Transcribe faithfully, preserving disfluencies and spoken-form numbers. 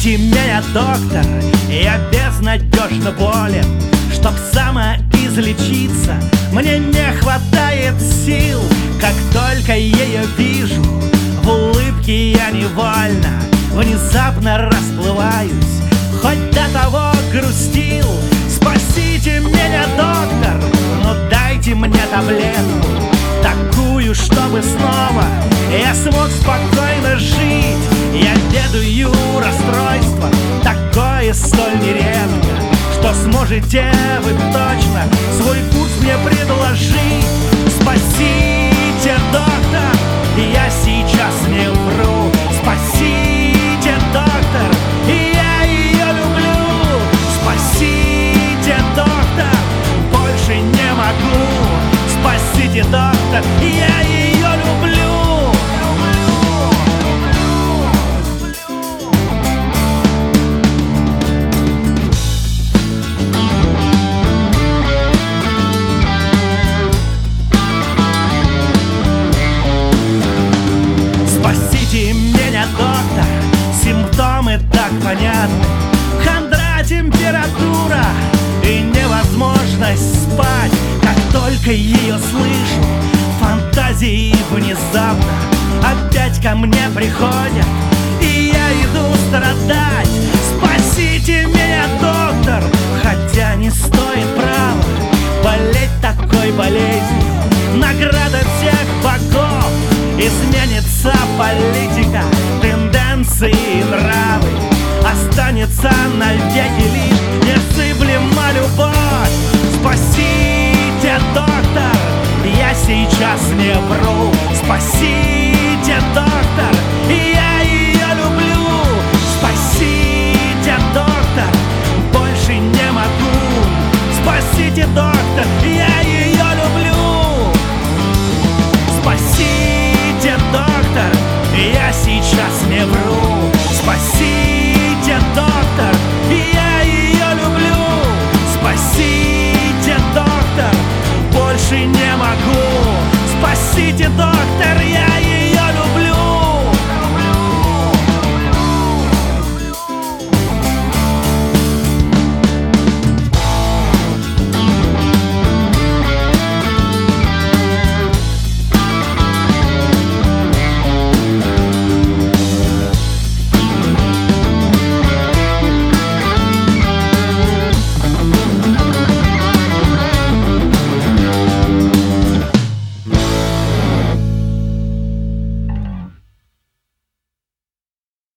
Спасите меня, доктор, я безнадежно болен. Чтоб самоизлечиться, мне не хватает сил. Как только ее вижу, в улыбке я невольно внезапно расплываюсь, хоть до того грустил. Спасите меня, доктор, но дайте мне таблетку, такую, чтобы снова я смог спокойно жить. Я ведаю расстройство, такое столь нередко, что сможете вы точно свой курс мне предложить. Спасите, доктор, я сейчас не вру. Спасите, доктор, я ее люблю. Спасите, доктор, больше не могу. Спасите, доктор, я ее люблю. Спасите меня, доктор, симптомы так понятны. Хандра, температура и невозможность спать. Как только ее слышу, фантазии внезапно опять ко мне приходят, и я иду страдать. Спасите меня, доктор, хотя не стоит права болеть такой болезнью. Награда всех богов, изменится политика, тенденции и нравы. Останется навеки лишь незыблема любовь. Спасите, доктор, я сейчас не вру. Спасите, доктор,